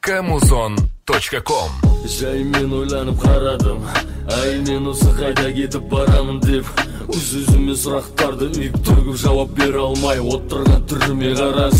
Kamuzon.com. Жай мен ойланып қарадым, ай мен осы қайда кетіп барамын деп. Өз-өзіме сұрақтарды үйіп төгіп жауап бере алмай отырған түріме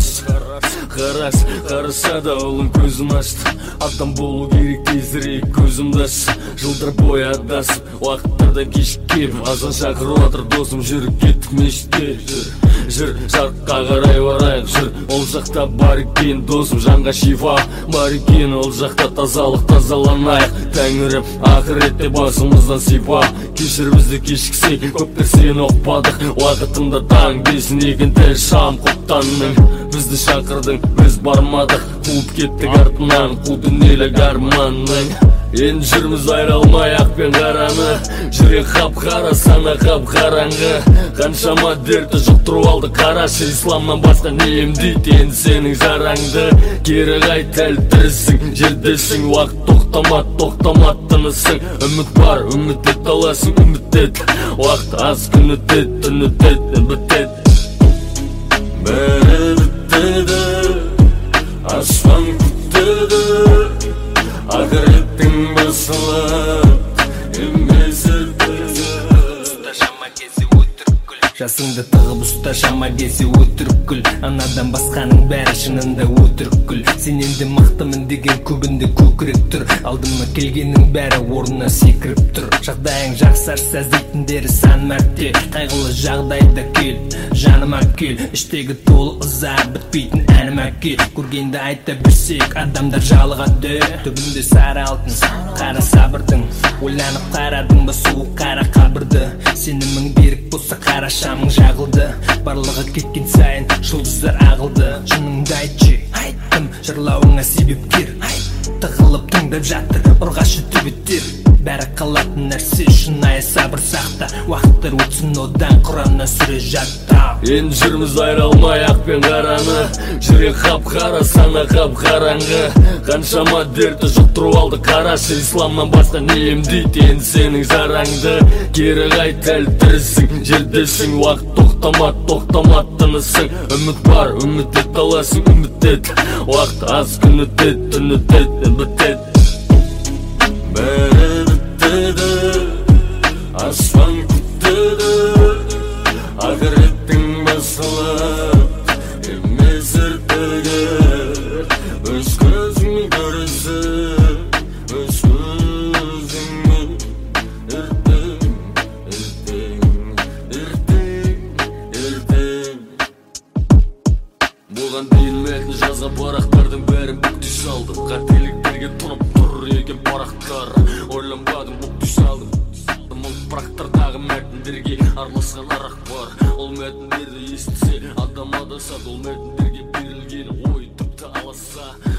қараса да ұлым көзім ашты. Адам болу керек тезірек көзімді аш. Жылдар бойы адасып, уақыттардан кешіккеп, азан шақырып отыр досым, жүріп кеттік мешітке. Жүр, жарыққа қарай барайық, жүр, ол жақта бар екен досым, жанға шифа бар екен, ол жақта тазалық тазаланайық. Тәңірім ақыретте басымыздан сипа, кешір бізді кешіксек, көптер сені ұқпадық. Уақытында таң бесін екен дәл шам құптанның, бізді шақырдың, біз бармадық, қуып кеттік артынан қу дүниелік арманның. Енді жүрміз айралмай ақ пен қараны, жүрек қап-қара, сана қап-қараңғы. Қаншама дерті жұқтырып алды, қарашы, исламнан басқа не емдейді енді сенің жараңды. Кері қайт, әлі тірісің, жердесің, уақыт тоқтамат тынысың. Үміт бар, үміт ет аласың, үміт ет, уақыт аз, күн өтет, түн өтет, бітет. Бәрі біттеді, аспан күттеді, ақыреттің басылып, емес ертеді. Ұста шама кесі өтірік күл, жасыңды тығып ұста шама кесі өтірік күл. Анадан басқаның бәрі шынында өтірік күл. Сен енді мақтымын деген көбінде көкірек тұр, алдыма келгеннің бәрі орнына секіріп тұр. Жағдайың жақсарса іздейтіндері сан мәрте, қайғылы жағдайда кел, жаныма кел. Іштегі толы ыза бітпейтін әніме кел. Көргенді айта берсек адамдар жалығады, түбінде сары алтын қара сабырдың. Ойланып қарадың ба суық қара қабырды, сенімің берік болса қара шамың жағылды. Барлығы кеткен сайын жұлдыздар ағылды. Шыныңды айтшы, айттым, жырлауыңа себепкер. Тығылып тыңдап жатыр ұрғашы төбеттер. Бәрі қалатын нәрсе шынайы сабыр сақта, уақыттар өтсін одан құраннан сүре жатта. Енді жүрміз айралмай ақ пен қараны, жүрек қап-қара, сана қап-қараңғы. Қаншама дерті жұқтырып алды, қарашы, исламнан басқа не емдейді енді сенің жараңды. Кері қайт, әлі тірісің, жердесің, уақыт тоқтамат тынысың. Үміт бар, үміт ет аласың, үміт ет, уақыт аз, күн өтет, түн өтет, бітет. Бәрі біттеді, аспан күттеді, ақыреттің басылып, емес ертегі. Өз көзіңмен көресің, өз көзіңмен ертең. Бұған дейін мәтін жазған парақтардың бәрін бүкті салдым, қателіктерге тұнып тұр екен парақтар. Ойланбадым, бүкті салдым, ол парақтардағы мәтіндерге араласқан арақ бар. Ол мәтіндерді естісе адам адасады, ол мәтіндерге берілген ой тіпті аласа.